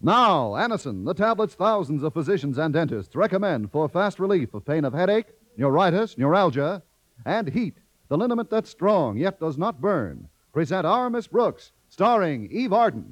Now, Anacin, the tablets thousands of physicians and dentists recommend for fast relief of pain of headache, neuritis, neuralgia, and heat, the liniment that's strong yet does not burn. Present Our Miss Brooks, starring Eve Arden.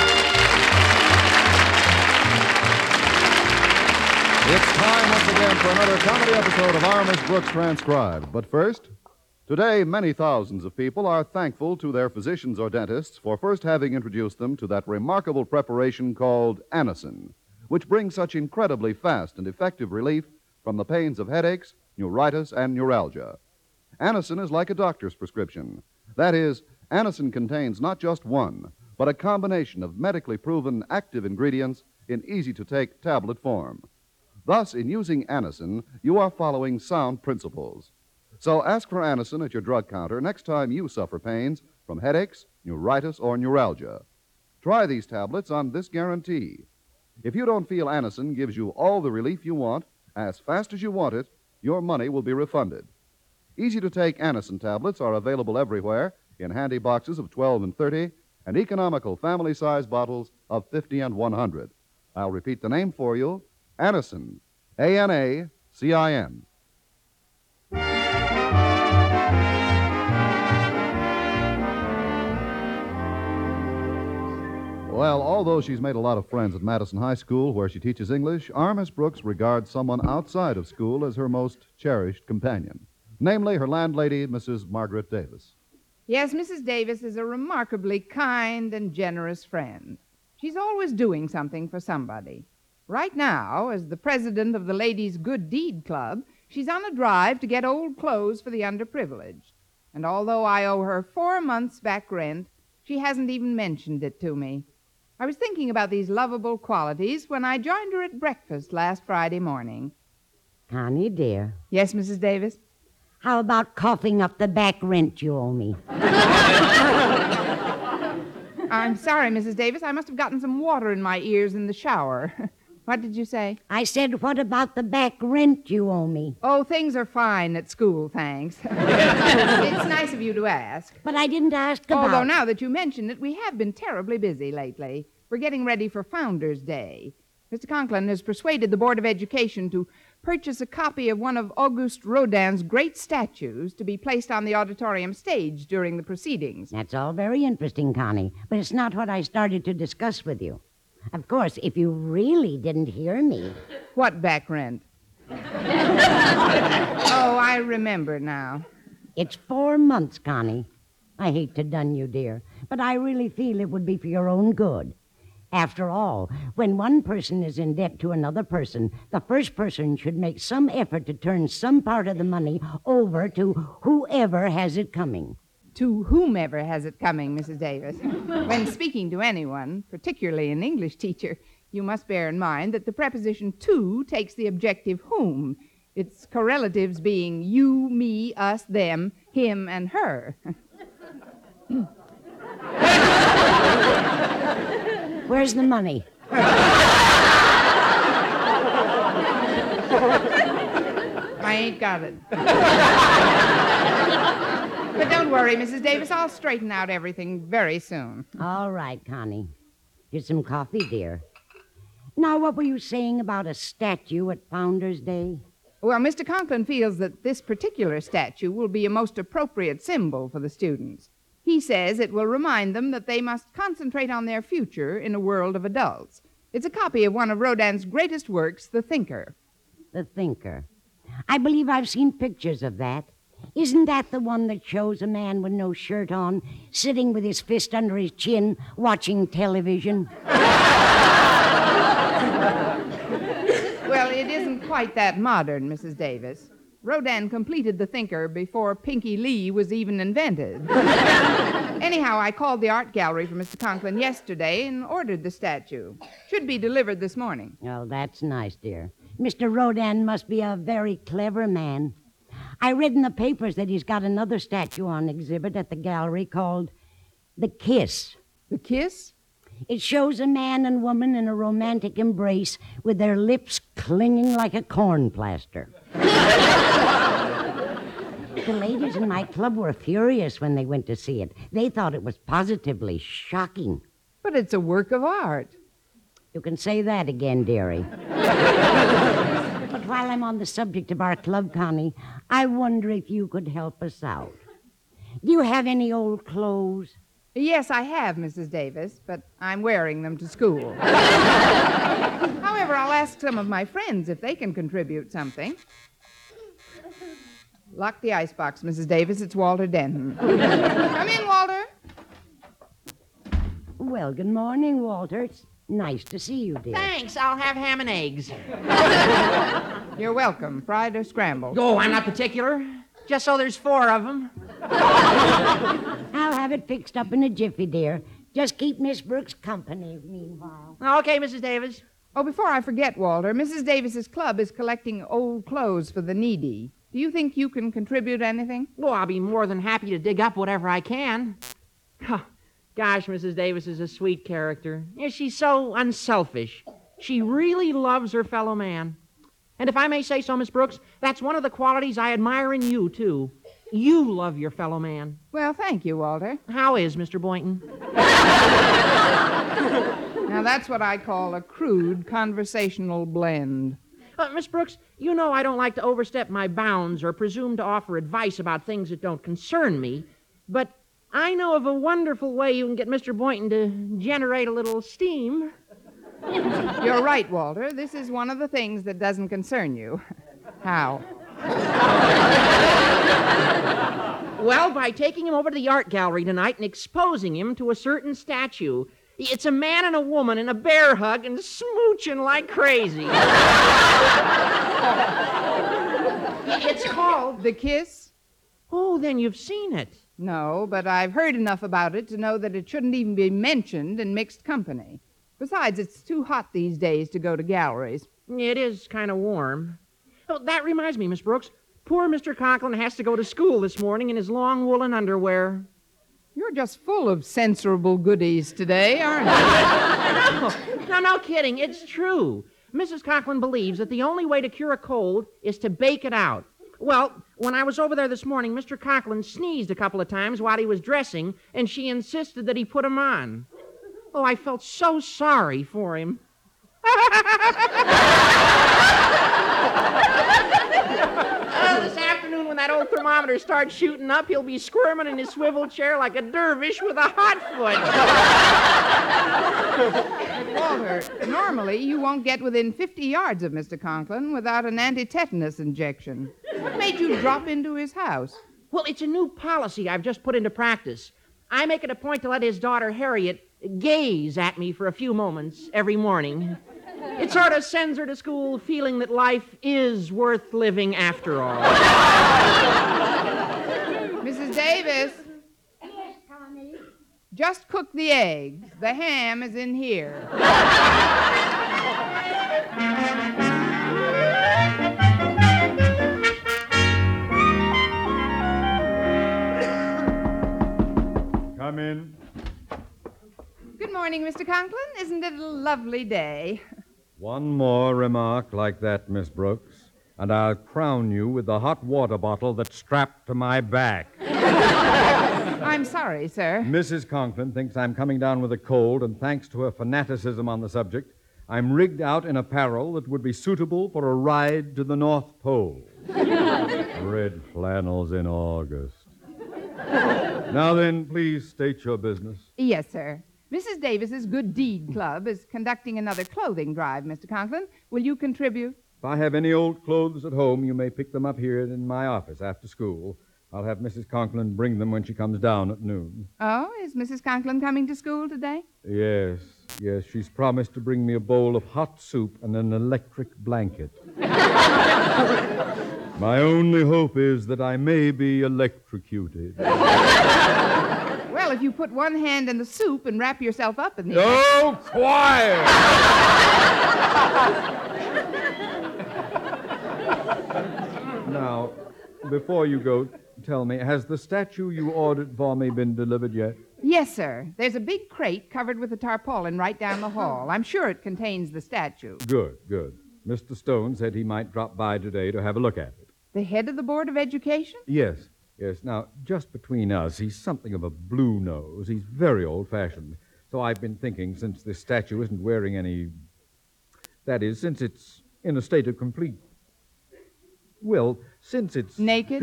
It's time once again for another comedy episode of Our Miss Brooks Transcribed. But first, today many thousands of people are thankful to their physicians or dentists for first having introduced them to that remarkable preparation called Anacin, which brings such incredibly fast and effective relief from the pains of headaches, neuritis, and neuralgia. Anacin is like a doctor's prescription. That is, Anacin contains not just one, but a combination of medically proven active ingredients in easy-to-take tablet form. Thus, in using Anacin, you are following sound principles. So ask for Anacin at your drug counter next time you suffer pains from headaches, neuritis, or neuralgia. Try these tablets on this guarantee. If you don't feel Anacin gives you all the relief you want, as fast as you want it, your money will be refunded. Easy-to-take Anacin tablets are available everywhere in handy boxes of 12 and 30 and economical family-size bottles of 50 and 100. I'll repeat the name for you. Anacin, A-N-A-C-I-N. Well, although she's made a lot of friends at Madison High School, where she teaches English, Our Miss Brooks regards someone outside of school as her most cherished companion, namely her landlady, Mrs. Margaret Davis. Yes, Mrs. Davis is a remarkably kind and generous friend. She's always doing something for somebody. Right now, as the president of the Ladies' Good Deed Club, she's on a drive to get old clothes for the underprivileged. And although I owe her 4 months' back rent, she hasn't even mentioned it to me. I was thinking about these lovable qualities when I joined her at breakfast last Friday morning. Connie, dear. Yes, Mrs. Davis? How about coughing up the back rent you owe me? I'm sorry, Mrs. Davis. I must have gotten some water in my ears in the shower. What did you say? I said, what about the back rent you owe me? Oh, things are fine at school, thanks. It's nice of you to ask. But I didn't ask about... Although now that you mention it, we have been terribly busy lately. We're getting ready for Founders' Day. Mr. Conklin has persuaded the Board of Education to purchase a copy of one of Auguste Rodin's great statues to be placed on the auditorium stage during the proceedings. That's all very interesting, Connie, but it's not what I started to discuss with you. Of course, if you really didn't hear me... What back rent? Oh, I remember now. It's 4 months, Connie. I hate to dun you, dear, but I really feel it would be for your own good. After all, when one person is in debt to another person, the first person should make some effort to turn some part of the money over to whoever has it coming. To whomever has it coming, Mrs. Davis. When speaking to anyone, particularly an English teacher, you must bear in mind that the preposition to takes the objective whom, its correlatives being you, me, us, them, him, and her. Where's the money? I ain't got it. But don't worry, Mrs. Davis. I'll straighten out everything very soon. All right, Connie. Here's some coffee, dear. Now, what were you saying about a statue at Founders' Day? Well, Mr. Conklin feels that this particular statue will be a most appropriate symbol for the students. He says it will remind them that they must concentrate on their future in a world of adults. It's a copy of one of Rodin's greatest works, The Thinker. The Thinker. I believe I've seen pictures of that. Isn't that the one that shows a man with no shirt on, sitting with his fist under his chin, watching television? Well, it isn't quite that modern, Mrs. Davis. Rodin completed The Thinker before Pinky Lee was even invented. Anyhow, I called the art gallery for Mr. Conklin yesterday and ordered the statue. Should be delivered this morning. Oh, that's nice, dear. Mr. Rodin must be a very clever man. I read in the papers that he's got another statue on exhibit at the gallery called The Kiss. The Kiss? It shows a man and woman in a romantic embrace with their lips clinging like a corn plaster. The ladies in my club were furious when they went to see it. They thought it was positively shocking. But it's a work of art. You can say that again, dearie. But while I'm on the subject of our club, Connie, I wonder if you could help us out. Do you have any old clothes? Yes, I have, Mrs. Davis, but I'm wearing them to school. However, I'll ask some of my friends if they can contribute something. Lock the icebox, Mrs. Davis. It's Walter Denton. Come in, Walter. Well, good morning, Walter. It's nice to see you, dear. Thanks. I'll have ham and eggs. You're welcome. Fried or scrambled? Oh, I'm not particular. Just so there's 4 of them. I'll have it fixed up in a jiffy, dear. Just keep Miss Brooks company meanwhile. Okay, Mrs. Davis. Oh, before I forget, Walter, Mrs. Davis's club is collecting old clothes for the needy. Do you think you can contribute anything? Well, I'll be more than happy to dig up whatever I can. Gosh, Mrs. Davis is a sweet character. Yeah, she's so unselfish. She really loves her fellow man. And if I may say so, Miss Brooks, that's one of the qualities I admire in you, too. You love your fellow man. Well, thank you, Walter. How is Mr. Boynton? Now, that's what I call a crude conversational blend. Miss Brooks, you know I don't like to overstep my bounds or presume to offer advice about things that don't concern me, but I know of a wonderful way you can get Mr. Boynton to generate a little steam. You're right, Walter. This is one of the things that doesn't concern you. How? Well, by taking him over to the art gallery tonight and exposing him to a certain statue. It's a man and a woman in a bear hug and smooching like crazy. It's called... The Kiss? Oh, then you've seen it. No, but I've heard enough about it to know that it shouldn't even be mentioned in mixed company. Besides, it's too hot these days to go to galleries. It is kind of warm. Oh, that reminds me, Miss Brooks. Poor Mr. Conklin has to go to school this morning in his long woolen underwear. You're just full of censorable goodies today, aren't you? No kidding. It's true. Mrs. Conklin believes that the only way to cure a cold is to bake it out. Well, when I was over there this morning, Mr. Conklin sneezed a couple of times while he was dressing, and she insisted that he put 'em on. Oh, I felt so sorry for him. This afternoon, when that old thermometer starts shooting up, he'll be squirming in his swivel chair like a dervish with a hot foot. Walter, normally you won't get within 50 yards of Mr. Conklin without an anti-tetanus injection. What made you drop into his house? Well, it's a new policy I've just put into practice. I make it a point to let his daughter, Harriet, gaze at me for a few moments every morning. It sort of sends her to school feeling that life is worth living after all. Mrs. Davis? Yes, Connie. Just cook the eggs. The ham is in here. Come in. Good morning, Mr. Conklin. Isn't it a lovely day? One more remark like that, Miss Brooks, and I'll crown you with the hot water bottle that's strapped to my back. I'm sorry, sir. Mrs. Conklin thinks I'm coming down with a cold, and thanks to her fanaticism on the subject, I'm rigged out in apparel that would be suitable for a ride to the North Pole. Red flannels in August. Now then, please state your business. Yes, sir. Mrs. Davis's Good Deed Club is conducting another clothing drive, Mr. Conklin. Will you contribute? If I have any old clothes at home, you may pick them up here in my office after school. I'll have Mrs. Conklin bring them when she comes down at noon. Oh, is Mrs. Conklin coming to school today? Yes, she's promised to bring me a bowl of hot soup and an electric blanket. My only hope is that I may be electrocuted. Well, if you put one hand in the soup and wrap yourself up in the... Oh, quiet! Now, before you go, tell me, has the statue you ordered for me been delivered yet? Yes, sir. There's a big crate covered with a tarpaulin right down the hall. I'm sure it contains the statue. Good. Mr. Stone said he might drop by today to have a look at it. The head of the Board of Education? Yes. Now, just between us, he's something of a blue nose. He's very old-fashioned. So I've been thinking, since this statue isn't wearing any That is, since it's in a state of complete... Well, since it's... Naked?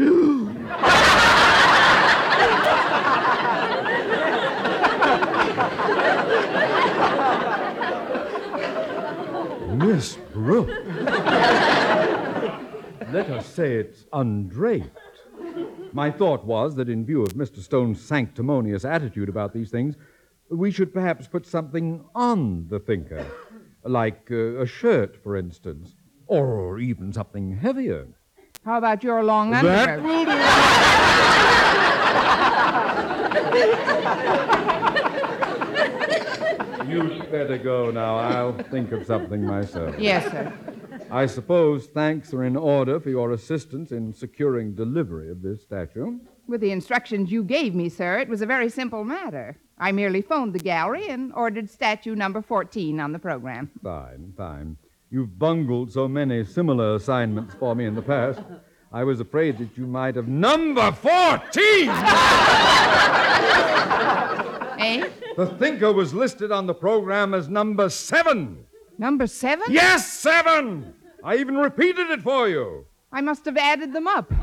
Miss Brooks. Let us say it's undraped. My thought was that in view of Mr. Stone's sanctimonious attitude about these things, we should perhaps put something on the thinker. Like a shirt, for instance. Or even something heavier. How about your long That underwear? will do. You'd better go now. I'll think of something myself. Yes, sir. I suppose thanks are in order for your assistance in securing delivery of this statue. With the instructions you gave me, sir, it was a very simple matter. I merely phoned the gallery and ordered statue number 14 on the program. Fine, fine. You've bungled so many similar assignments for me in the past. I was afraid that you might have... Number 14! Eh? The thinker was listed on the program as number 7. Number 7? Yes, 7! I even repeated it for you. I must have added them up.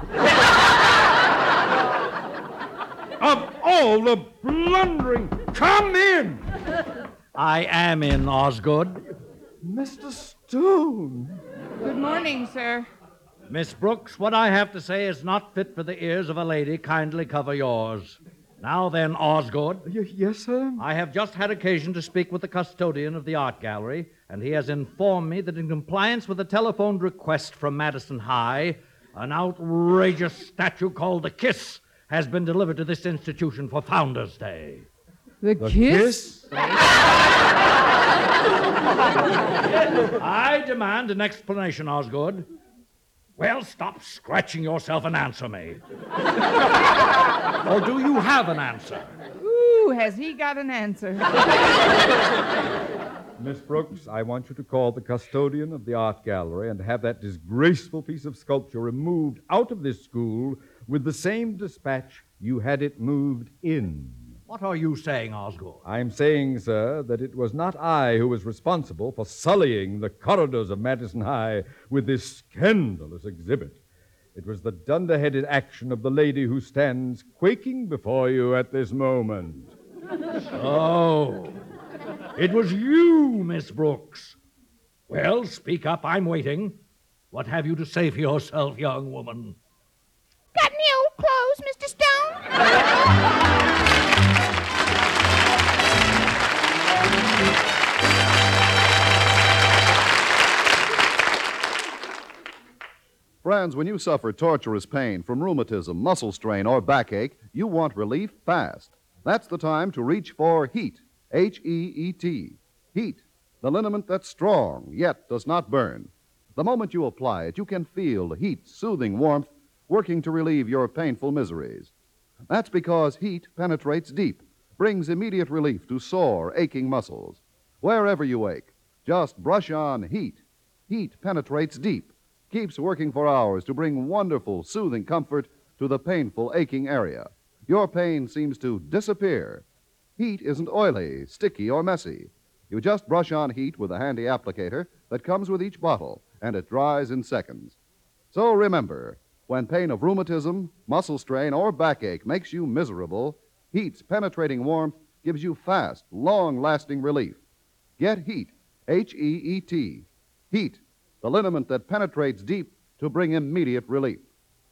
Of all the blundering... Come in! I am in, Osgood. Mr. Stone. Good morning, sir. Miss Brooks, what I have to say is not fit for the ears of a lady. Kindly cover yours. Now then, Osgood. Yes, sir? I have just had occasion to speak with the custodian of the art gallery, and he has informed me that in compliance with a telephoned request from Madison High, an outrageous statue called the Kiss has been delivered to this institution for Founders' Day. The kiss? I demand an explanation, Osgood. Well, stop scratching yourself and answer me. Or do you have an answer? Ooh, has he got an answer? Miss Brooks, I want you to call the custodian of the art gallery and have that disgraceful piece of sculpture removed out of this school with the same dispatch you had it moved in. What are you saying, Osgood? I'm saying, sir, that it was not I who was responsible for sullying the corridors of Madison High with this scandalous exhibit. It was the dunderheaded action of the lady who stands quaking before you at this moment. Oh, it was you, Miss Brooks. Well, speak up. I'm waiting. What have you to say for yourself, young woman? Got any old clothes, Mr. Stone? Friends, when you suffer torturous pain from rheumatism, muscle strain, or backache, you want relief fast. That's the time to reach for HEAT, H-E-E-T. HEAT, the liniment that's strong, yet does not burn. The moment you apply it, you can feel HEAT's soothing warmth working to relieve your painful miseries. That's because HEAT penetrates deep, brings immediate relief to sore, aching muscles. Wherever you ache, just brush on HEAT. HEAT penetrates deep, keeps working for hours to bring wonderful, soothing comfort to the painful, aching area. Your pain seems to disappear. HEAT isn't oily, sticky, or messy. You just brush on HEAT with a handy applicator that comes with each bottle, and it dries in seconds. So remember, when pain of rheumatism, muscle strain, or backache makes you miserable, HEAT's penetrating warmth gives you fast, long-lasting relief. Get HEAT, H-E-E-T. HEAT, the liniment that penetrates deep to bring immediate relief.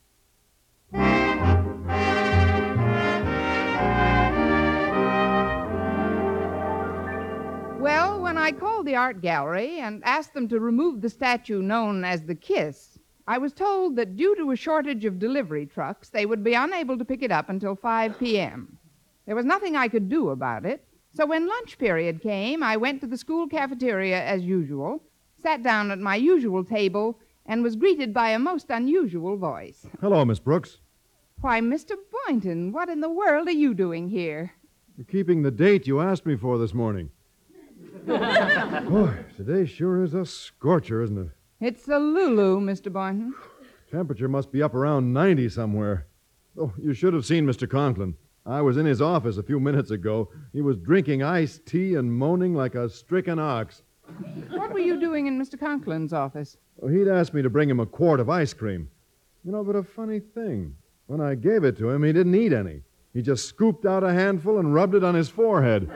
Well, when I called the art gallery and asked them to remove the statue known as the Kiss, I was told that due to a shortage of delivery trucks, they would be unable to pick it up until 5 p.m. There was nothing I could do about it, so when lunch period came, I went to the school cafeteria as usual, sat down at my usual table, and was greeted by a most unusual voice. Hello, Miss Brooks. Why, Mr. Boynton, what in the world are you doing here? You're keeping the date you asked me for this morning. Boy, today sure is a scorcher, isn't it? It's a Lulu, Mr. Boynton. Temperature must be up around 90 somewhere. Oh, you should have seen Mr. Conklin. I was in his office a few minutes ago. He was drinking iced tea and moaning like a stricken ox. What were you doing in Mr. Conklin's office? Well, he'd asked me to bring him a quart of ice cream. But a funny thing. When I gave it to him, he didn't eat any. He just scooped out a handful and rubbed it on his forehead.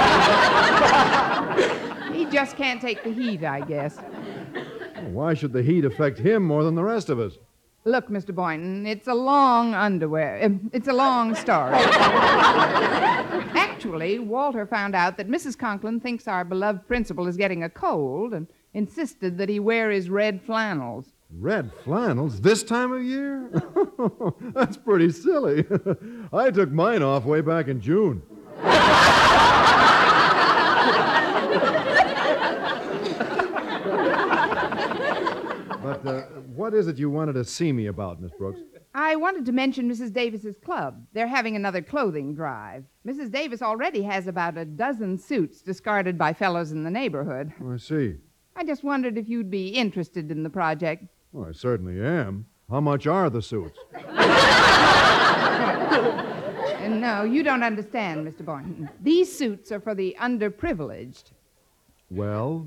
He just can't take the heat, I guess. Why should the heat affect him more than the rest of us? Look, Mr. Boynton, it's a long story. Actually, Walter found out that Mrs. Conklin thinks our beloved principal is getting a cold and insisted that he wear his red flannels. Red flannels this time of year? That's pretty silly. I took mine off way back in June. But what is it you wanted to see me about, Miss Brooks? I wanted to mention Mrs. Davis's club. They're having another clothing drive. Mrs. Davis already has about a dozen suits discarded by fellows in the neighborhood. Oh, I see. I just wondered if you'd be interested in the project. Oh, I certainly am. How much are the suits? No, you don't understand, Mr. Boynton. These suits are for the underprivileged. Well?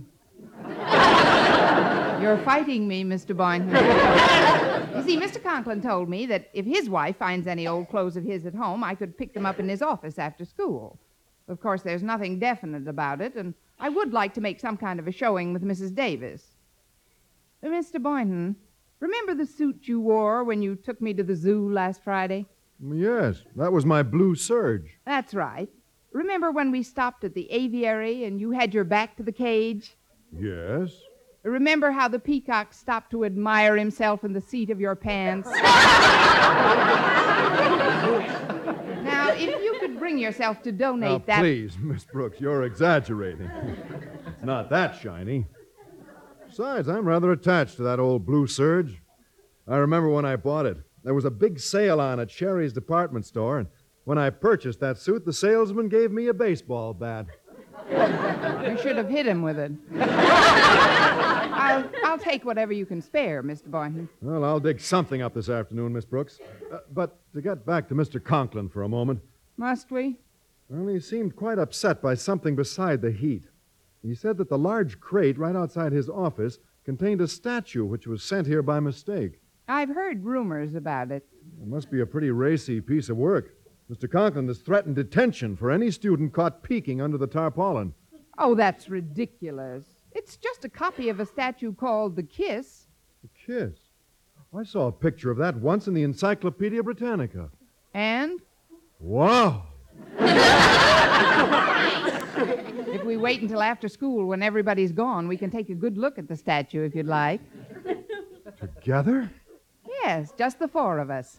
You're fighting me, Mr. Boynton. You see, Mr. Conklin told me that if his wife finds any old clothes of his at home, I could pick them up in his office after school. Of course, there's nothing definite about it, and I would like to make some kind of a showing with Mrs. Davis. Mr. Boynton, remember the suit you wore when you took me to the zoo last Friday? Yes, that was my blue serge. That's right. Remember when we stopped at the aviary and you had your back to the cage? Yes. Remember how the peacock stopped to admire himself in the seat of your pants? Now, if you could bring yourself to donate that... Please, Miss Brooks, you're exaggerating. It's not that shiny. Besides, I'm rather attached to that old blue serge. I remember when I bought it. There was a big sale on at Sherry's department store, and when I purchased that suit, the salesman gave me a baseball bat. I should have hit him with it. I'll take whatever you can spare, Mr. Boynton. Well, I'll dig something up this afternoon, Miss Brooks. But to get back to Mr. Conklin for a moment. Must we? Well, he seemed quite upset by something beside the heat. He said that the large crate right outside his office contained a statue which was sent here by mistake. I've heard rumors about it. It must be a pretty racy piece of work. Mr. Conklin has threatened detention for any student caught peeking under the tarpaulin. Oh, that's ridiculous. It's just a copy of a statue called The Kiss. The Kiss? I saw a picture of that once in the Encyclopedia Britannica. And? Wow! If we wait until after school when everybody's gone, we can take a good look at the statue if you'd like. Together? Yes, just the four of us.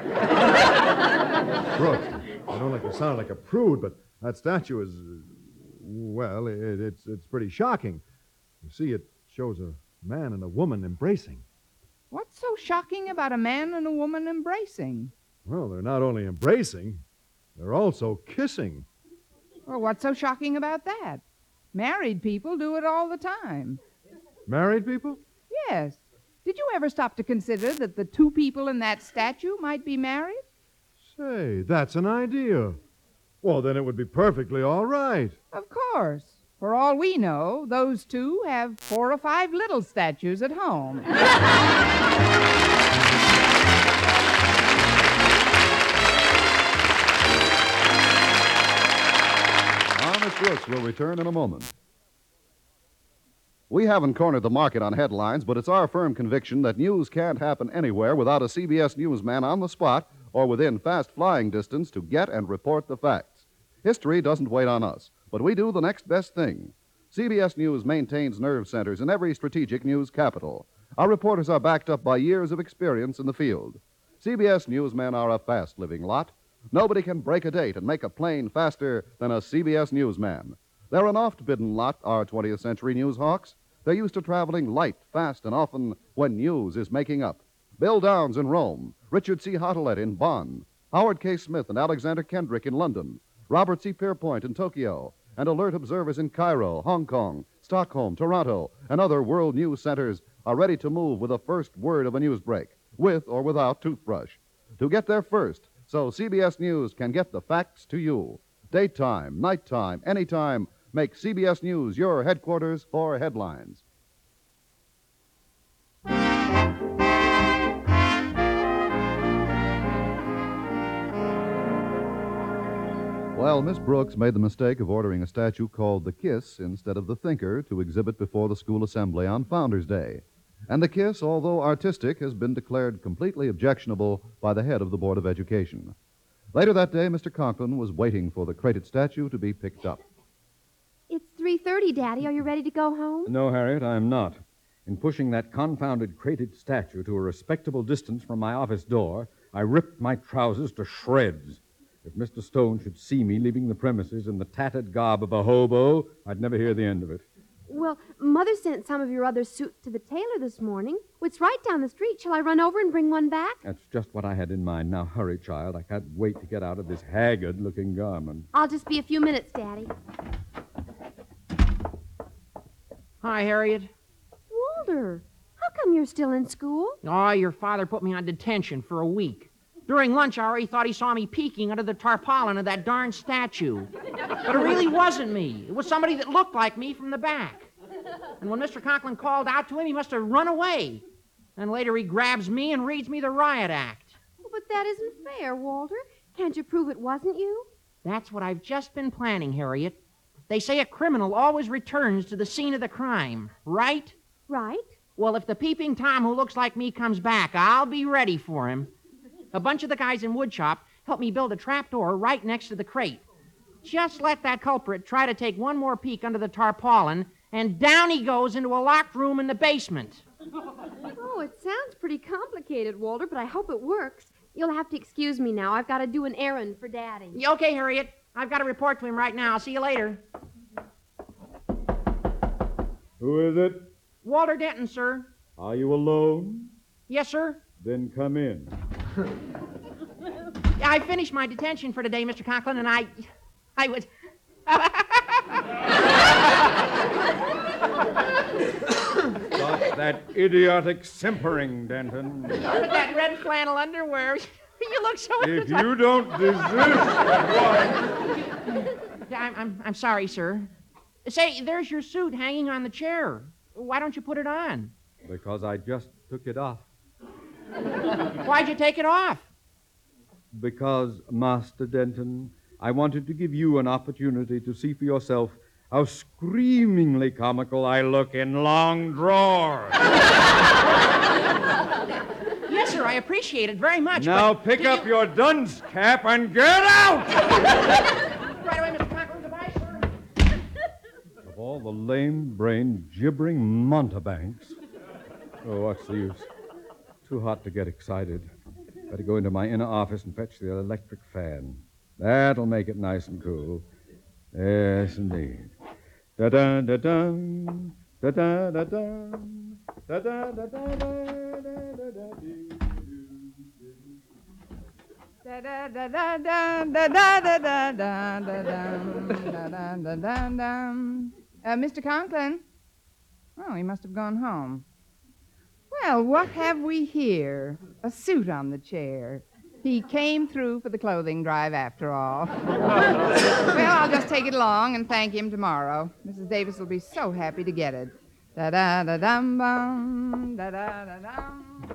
Brooks, I don't like to sound like a prude, but that statue is, well, it's pretty shocking. You see, it shows a man and a woman embracing. What's so shocking about a man and a woman embracing? Well, they're not only embracing, they're also kissing. Well, what's so shocking about that? Married people do it all the time. Married people? Yes. Did you ever stop to consider that the two people in that statue might be married? Say, that's an idea. Well, then it would be perfectly all right. Of course. For all we know, those two have 4 or 5 little statues at home. Miss Brooks will return in a moment. We haven't cornered the market on headlines, but it's our firm conviction that news can't happen anywhere without a CBS newsman on the spot or within fast-flying distance to get and report the facts. History doesn't wait on us, but we do the next best thing. CBS News maintains nerve centers in every strategic news capital. Our reporters are backed up by years of experience in the field. CBS newsmen are a fast-living lot. Nobody can break a date and make a plane faster than a CBS newsman. They're an oft-bidden lot, our 20th century news hawks. They're used to traveling light, fast, and often when news is making up. Bill Downs in Rome, Richard C. Hottelet in Bonn, Howard K. Smith and Alexander Kendrick in London, Robert C. Pierpoint in Tokyo, and alert observers in Cairo, Hong Kong, Stockholm, Toronto, and other world news centers are ready to move with the first word of a news break, with or without toothbrush. To get there first, so CBS News can get the facts to you. Daytime, nighttime, anytime, make CBS News your headquarters for headlines. Well, Miss Brooks made the mistake of ordering a statue called the Kiss instead of the Thinker to exhibit before the school assembly on Founders Day. And the Kiss, although artistic, has been declared completely objectionable by the head of the Board of Education. Later that day, Mr. Conklin was waiting for the crated statue to be picked up. It's 3:30, Daddy. Are you ready to go home? No, Harriet, I am not. In pushing that confounded crated statue to a respectable distance from my office door, I ripped my trousers to shreds. If Mr. Stone should see me leaving the premises in the tattered garb of a hobo, I'd never hear the end of it. Well, Mother sent some of your other suits to the tailor this morning. It's right down the street. Shall I run over and bring one back? That's just what I had in mind. Now, hurry, child. I can't wait to get out of this haggard-looking garment. I'll just be a few minutes, Daddy. Hi, Harriet. Walter, how come you're still in school? Oh, your father put me on detention for a week. During lunch hour, he thought he saw me peeking under the tarpaulin of that darn statue. But it really wasn't me. It was somebody that looked like me from the back. And when Mr. Conklin called out to him, he must have run away. And later he grabs me and reads me the riot act. Well, but that isn't fair, Walter. Can't you prove it wasn't you? That's what I've just been planning, Harriet. They say a criminal always returns to the scene of the crime, right? Right. Well, if the peeping Tom who looks like me comes back, I'll be ready for him. A bunch of the guys in woodshop helped me build a trapdoor right next to the crate. Just let that culprit try to take one more peek under the tarpaulin, and down he goes into a locked room in the basement. Oh, it sounds pretty complicated, Walter, but I hope it works. You'll have to excuse me now. I've got to do an errand for Daddy. Okay, Harriet. I've got to report to him right now. I'll see you later. Who is it? Walter Denton, sir. Are you alone? Yes, sir. Then come in. I finished my detention for today, Mr. Conklin, and I was... Stop that idiotic simpering, Denton. With that red flannel underwear, you look so... If you don't desist at once... I'm sorry, sir. Say, there's your suit hanging on the chair. Why don't you put it on? Because I just took it off. Why'd you take it off? Because, Master Denton, I wanted to give you an opportunity to see for yourself how screamingly comical I look in long drawers. Yes, sir, I appreciate it very much. Now but pick up your dunce cap and get out! Right away, Mr. Conklin. Goodbye, sir. Of all the lame-brained, gibbering mountebanks. Oh, what's the use? Too hot to get excited. Better go into my inner office and fetch the electric fan. That'll make it nice and cool. Yes, indeed. Da-da-da-dum, da-da-da-dum, da-da-da-da-da-da-da-da-dee. Mr. Conklin? Oh, he must have gone home. Well, what have we here? A suit on the chair. He came through for the clothing drive after all. Well, I'll just take it along and thank him tomorrow. Mrs. Davis will be so happy to get it. Da-da-da-dum-bum, da-da-da-dum,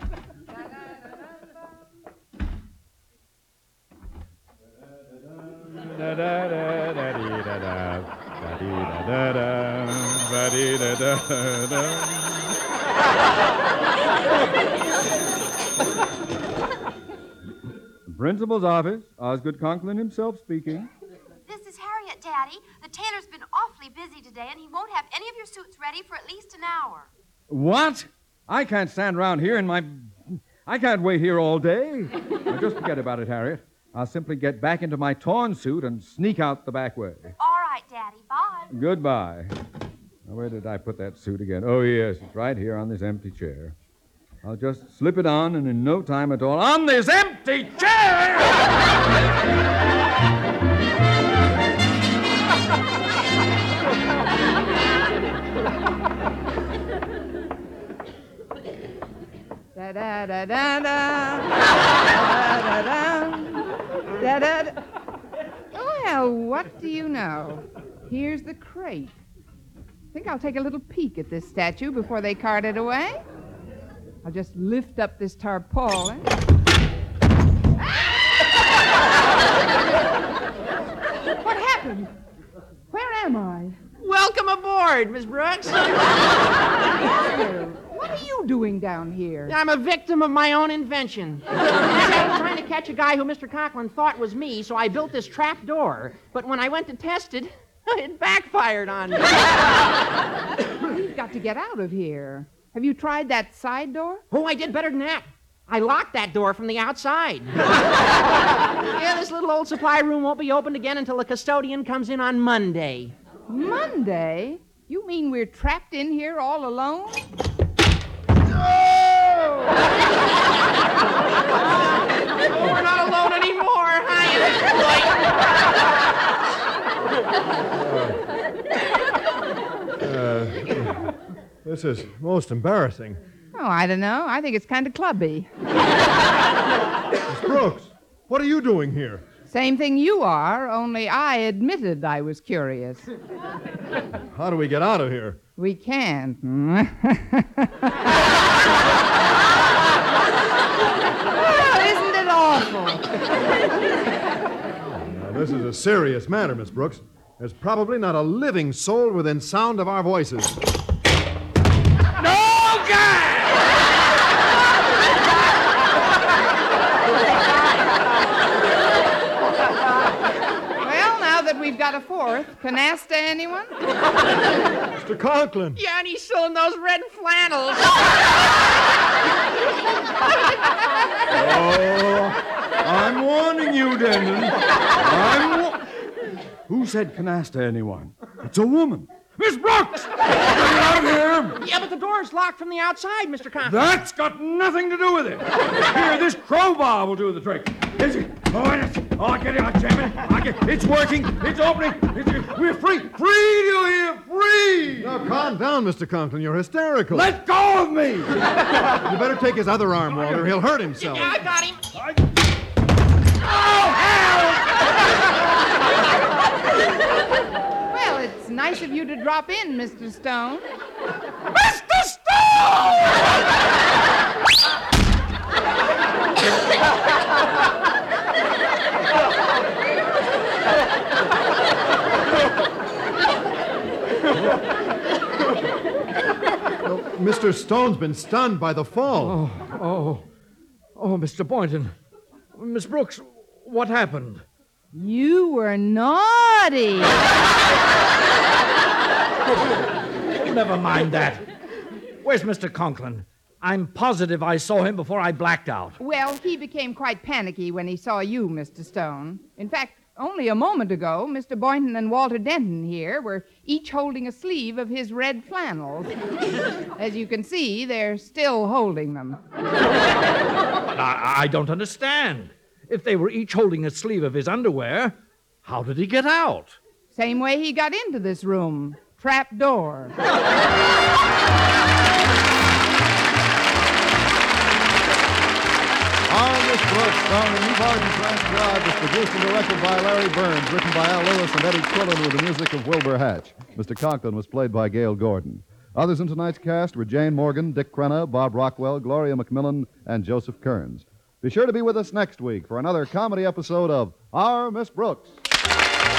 Principal's office. Osgood Conklin himself speaking. This is Harriet, Daddy. The tailor's been awfully busy today, and he won't have any of your suits ready for at least an hour. What? I can't stand around here in my... I can't wait here all day. Now, just forget about it, Harriet. I'll simply get back into my torn suit and sneak out the back way. All right, Daddy. Bye. Goodbye. Now, where did I put that suit again? Oh, yes, it's right here on this empty chair. I'll just slip it on, and in no time at all, on this empty chair! Da-da-da-da-da. Da-da-da. Well, what do you know? Here's the crate. I think I'll take a little peek at this statue before they cart it away. I'll just lift up this tarpaulin. What happened? Where am I? Welcome aboard, Miss Brooks. What are you doing down here? I'm a victim of my own invention. I was trying to catch a guy who Mr. Conklin thought was me, so I built this trap door. But when I went to test it, it backfired on me. You've got to get out of here. Have you tried that side door? Oh, I did better than that. I locked that door from the outside. Yeah, this little old supply room won't be opened again until the custodian comes in on Monday. Monday? You mean we're trapped in here all alone? Oh, we're not alone anymore. This is most embarrassing. Oh, I don't know. I think it's kind of clubby. Miss Brooks, what are you doing here? Same thing you are, only I admitted I was curious. How do we get out of here? We can't. Oh, isn't it awful? Now, this is a serious matter, Miss Brooks. There's probably not a living soul within sound of our voices. We've got a fourth. Canasta, anyone? Mr. Conklin. Yeah, and he's still in those red flannels. Oh, I'm warning you, Denton. Who said canasta, anyone? It's a woman. Miss Brooks! Get out of here! Yeah, but the door's locked from the outside, Mr. Conklin. That's got nothing to do with it. Here, this crowbar will do the trick. Is it? Oh, get it. Jam it. It's working. It's opening. We're free. Free, do you hear? Free! Now, calm down, Mr. Conklin. You're hysterical. Let go of me! You better take his other arm, Walter. He'll hurt himself. Yeah, I got him. Well, it's nice of you to drop in, Mr. Stone. Mr. Stone! Mr. Stone's been stunned by the fall. Oh, Mr. Boynton. Miss Brooks, what happened? You were naughty. Never mind that. Where's Mr. Conklin? I'm positive I saw him before I blacked out. Well, he became quite panicky when he saw you, Mr. Stone. In fact, only a moment ago, Mr. Boynton and Walter Denton here were each holding a sleeve of his red flannels. As you can see, they're still holding them. But I don't understand. If they were each holding a sleeve of his underwear, how did he get out? Same way he got into this room. Trap door. Our Miss Brooks, starring Eve Arden, transcribed, was produced and directed by Larry Burns, written by Al Lewis and Eddie Quillen with the music of Wilbur Hatch. Mr. Conklin was played by Gail Gordon. Others in tonight's cast were Jane Morgan, Dick Crenna, Bob Rockwell, Gloria McMillan, and Joseph Kearns. Be sure to be with us next week for another comedy episode of Our Miss Brooks.